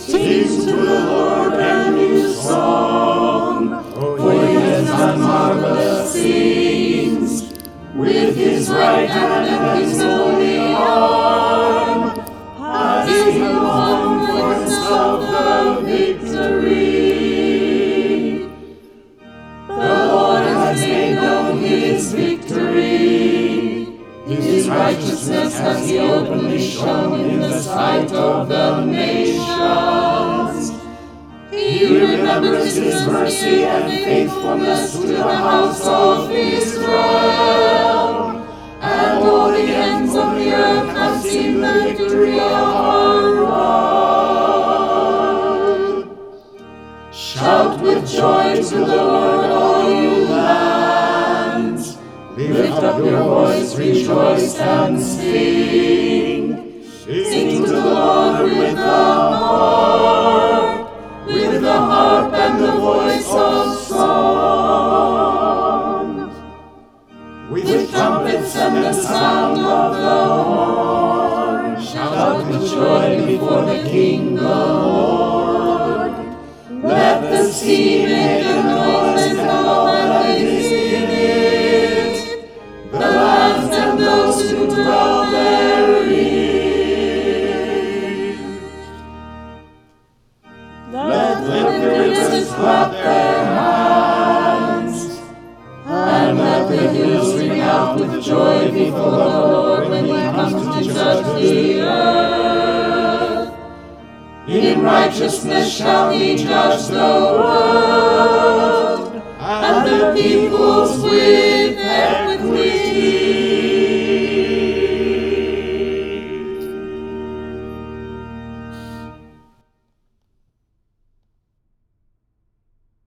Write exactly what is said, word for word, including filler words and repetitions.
Sing to the Lord a new song, for he has done marvelous things. With his right hand and his holy arm has he won for himself the victory. The Lord has made known his victory. His righteousness has he openly shown in the sight of the nations. He remembers his mercy and faithfulness to the house of Israel. And all the ends of the earth have seen the victory of our God. Shout with joy to the Lord, all you lands. Lift up your voice, rejoice and sing. Sing to the Lord with the harp, with the harp and the voice of song, with trumpets and the sound of the horn. Shout with joy before the King, the Lord. Let the sea make a noise and all that is in it, the lands and those who dwell therein. Let the rivers clap their hands, and let the hills ring out with joy before the Lord when he comes to judge the earth. In righteousness shall he judge the world, and the peoples will